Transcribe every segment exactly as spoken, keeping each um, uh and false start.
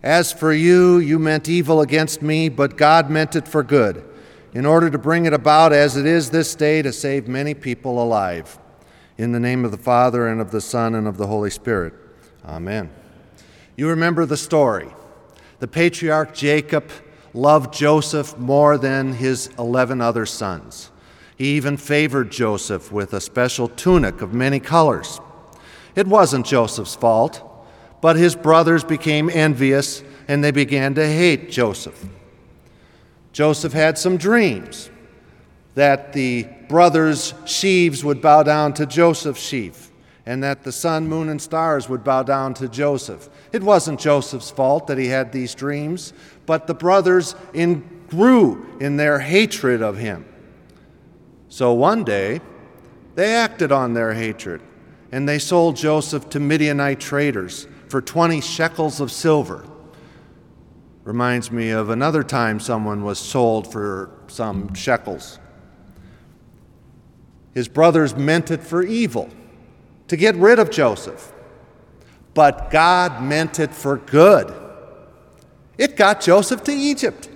As for you, you meant evil against me, but God meant it for good, in order to bring it about as it is this day to save many people alive. In the name of the Father, and of the Son, and of the Holy Spirit. Amen. You remember the story. The patriarch Jacob loved Joseph more than his eleven other sons. He even favored Joseph with a special tunic of many colors. It wasn't Joseph's fault, but his brothers became envious and they began to hate Joseph. Joseph had some dreams that the brothers' sheaves would bow down to Joseph's sheaf, and that the sun, moon, and stars would bow down to Joseph. It wasn't Joseph's fault that he had these dreams, but the brothers in, grew in their hatred of him. So one day, they acted on their hatred, and they sold Joseph to Midianite traders for twenty shekels of silver. Reminds me of another time someone was sold for some shekels. His brothers meant it for evil, to get rid of Joseph. But God meant it for good. It got Joseph to Egypt.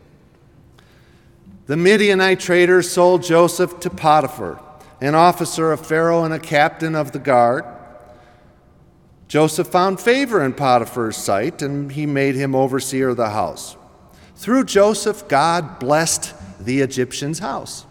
The Midianite traders sold Joseph to Potiphar, an officer of Pharaoh and a captain of the guard. Joseph found favor in Potiphar's sight, and he made him overseer of the house. Through Joseph, God blessed the Egyptian's house.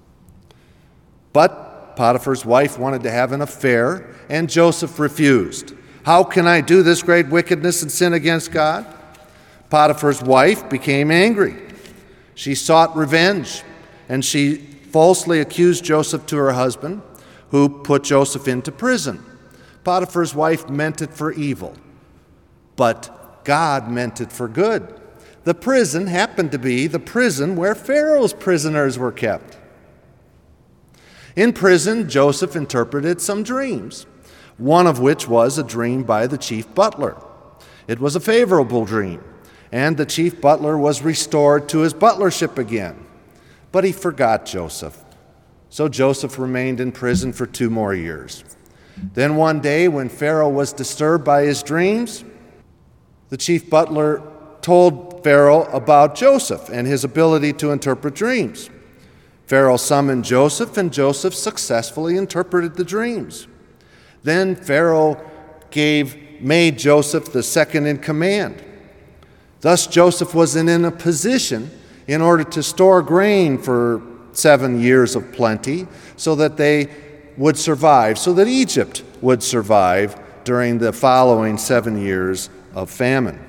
But Potiphar's wife wanted to have an affair, and Joseph refused. How can I do this great wickedness and sin against God? Potiphar's wife became angry. She sought revenge, and she falsely accused Joseph to her husband, who put Joseph into prison. Potiphar's wife meant it for evil, but God meant it for good. The prison happened to be the prison where Pharaoh's prisoners were kept. In prison, Joseph interpreted some dreams, one of which was a dream by the chief butler. It was a favorable dream, and the chief butler was restored to his butlership again. But he forgot Joseph. So Joseph remained in prison for two more years. Then one day, when Pharaoh was disturbed by his dreams, the chief butler told Pharaoh about Joseph and his ability to interpret dreams. Pharaoh summoned Joseph, and Joseph successfully interpreted the dreams. Then Pharaoh gave, made Joseph the second in command. Thus Joseph was in a position in order to store grain for seven years of plenty so that they would survive, so that Egypt would survive during the following seven years of famine.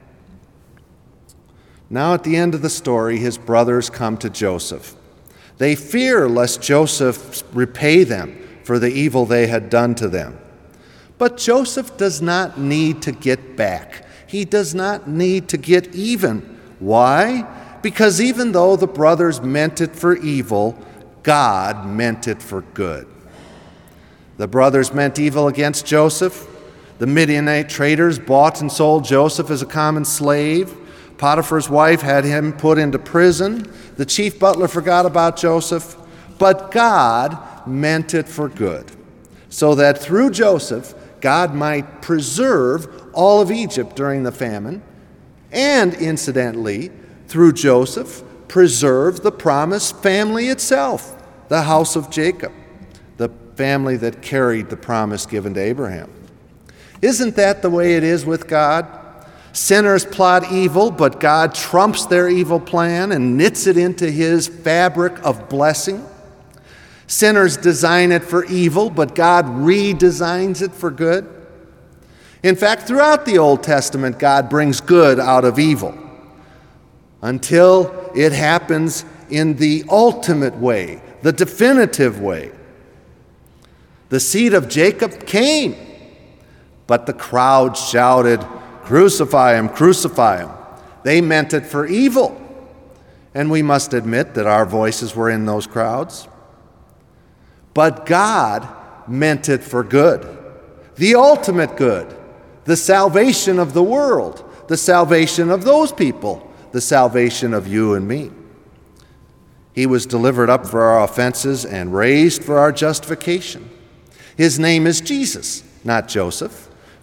Now at the end of the story, his brothers come to Joseph. They fear lest Joseph repay them for the evil they had done to them. But Joseph does not need to get back. He does not need to get even. Why? Because even though the brothers meant it for evil, God meant it for good. The brothers meant evil against Joseph. The Midianite traders bought and sold Joseph as a common slave. Potiphar's wife had him put into prison. The chief butler forgot about Joseph. But God meant it for good, so that through Joseph, God might preserve all of Egypt during the famine, and incidentally, through Joseph, preserve the promised family itself, the house of Jacob, the family that carried the promise given to Abraham. Isn't that the way it is with God? Sinners plot evil, but God trumps their evil plan and knits it into his fabric of blessing. Sinners design it for evil, but God redesigns it for good. In fact, throughout the Old Testament, God brings good out of evil until it happens in the ultimate way, the definitive way. The seed of Jacob came, but the crowd shouted, "Crucify him, crucify him." They meant it for evil, and we must admit that our voices were in those crowds. But God meant it for good, the ultimate good, the salvation of the world, the salvation of those people, the salvation of you and me. He was delivered up for our offenses and raised for our justification. His name is Jesus, not Joseph.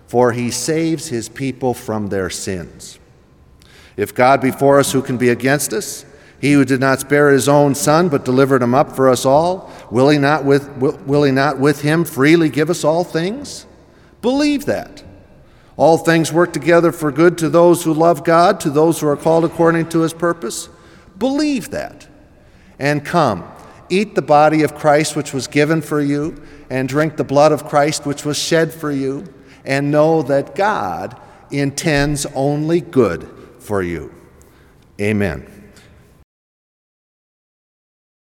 for he saves his people from their sins. If God be for us, who can be against us? He who did not spare his own son, but delivered him up for us all, will he not with, will, will he not with him freely give us all things? Believe that. All things work together for good to those who love God, to those who are called according to his purpose. Believe that. And come, eat the body of Christ which was given for you, and drink the blood of Christ which was shed for you, and know that God intends only good for you. Amen.